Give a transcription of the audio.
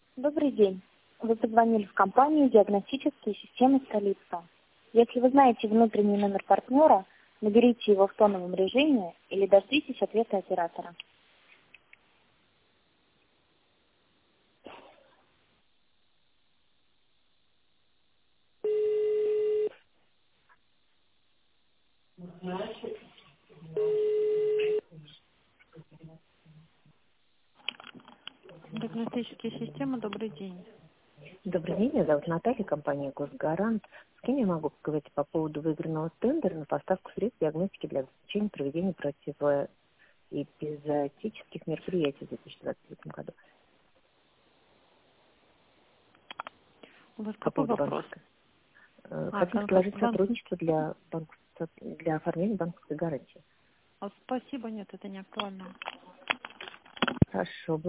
Добрый день. Вы позвонили в компанию «Диагностические системы столица». Если вы знаете внутренний номер партнера, наберите его в тоновом режиме или дождитесь ответа оператора. Диагностические системы, добрый день. Добрый день, меня зовут Наталья, компания «Госгарант». С кем я могу поговорить по поводу выигранного тендера на поставку средств диагностики для обеспечения проведения противоэпизоотических мероприятий в 2023 году? У вас По какой поводу вопрос? банковской. Хотим предложить Банк. сотрудничество для оформления банковской гарантии. Спасибо, нет, это не актуально. Хорошо.